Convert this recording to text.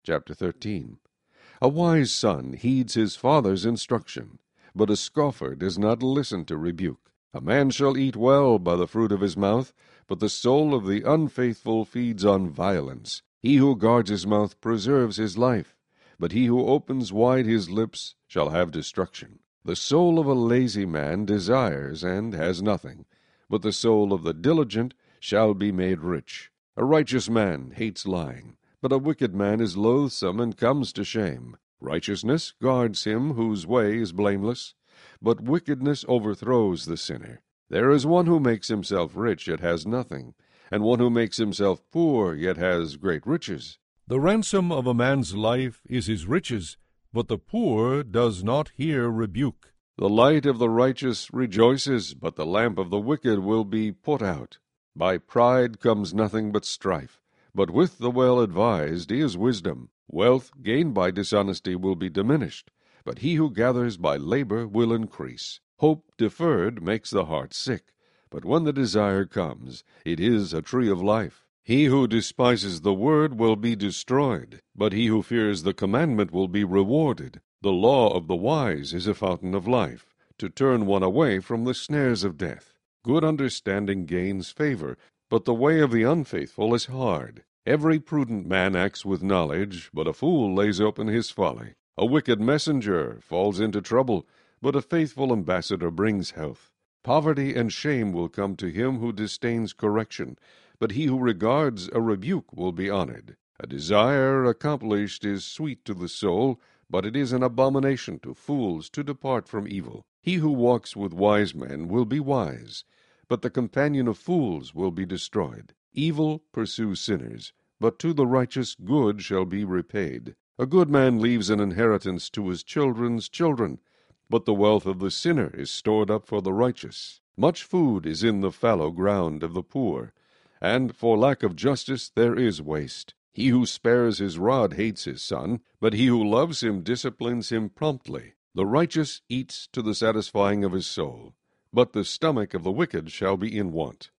Chapter 13. A wise son heeds his father's instruction, but a scoffer does not listen to rebuke. A man shall eat well by the fruit of his mouth, but the soul of the unfaithful feeds on violence. He who guards his mouth preserves his life, but he who opens wide his lips shall have destruction. The soul of a lazy man desires and has nothing, but the soul of the diligent shall be made rich. A righteous man hates lying, but a wicked man is loathsome and comes to shame. Righteousness guards him whose way is blameless, but wickedness overthrows the sinner. There is one who makes himself rich yet has nothing, and one who makes himself poor yet has great riches. The ransom of a man's life is his riches, but the poor does not hear rebuke. The light of the righteous rejoices, but the lamp of the wicked will be put out. By pride comes nothing but strife, but with the well-advised is wisdom. Wealth gained by dishonesty will be diminished, but he who gathers by labor will increase. Hope deferred makes the heart sick, but when the desire comes, it is a tree of life. He who despises the word will be destroyed, but he who fears the commandment will be rewarded. The law of the wise is a fountain of life, to turn one away from the snares of death. Good understanding gains favor, but the way of the unfaithful is hard. Every prudent man acts with knowledge, but a fool lays open his folly. A wicked messenger falls into trouble, but a faithful ambassador brings health. Poverty and shame will come to him who disdains correction, but he who regards a rebuke will be honored. A desire accomplished is sweet to the soul, but it is an abomination to fools to depart from evil. He who walks with wise men will be wise, but the companion of fools will be destroyed. Evil pursues sinners, but to the righteous good shall be repaid. A good man leaves an inheritance to his children's children, but the wealth of the sinner is stored up for the righteous. Much food is in the fallow ground of the poor, and for lack of justice there is waste. He who spares his rod hates his son, but he who loves him disciplines him promptly. The righteous eats to the satisfying of his soul, but the stomach of the wicked shall be in want.